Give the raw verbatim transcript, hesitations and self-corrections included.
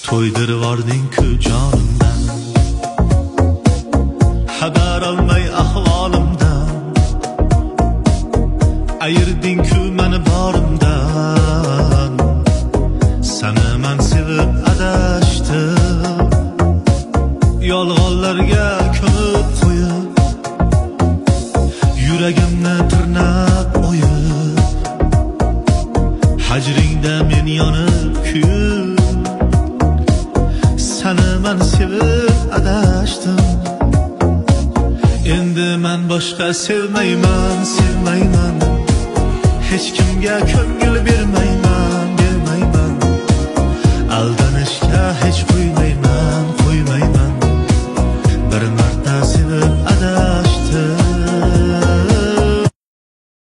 To'ydirvording-ku jonimdan, xabar olmay ahvolimdan, ayirding-ku meni borimdan. Seni men sevib adashdim, yolg'onlarga ko'mib qo'yib, yuragimni tirnab o'yib, hajringda men yonib kuyib, seni men sevib adashdim. Endi men boshqa sevmayman, sevmayman, hech kimga ko'ngil bermayman.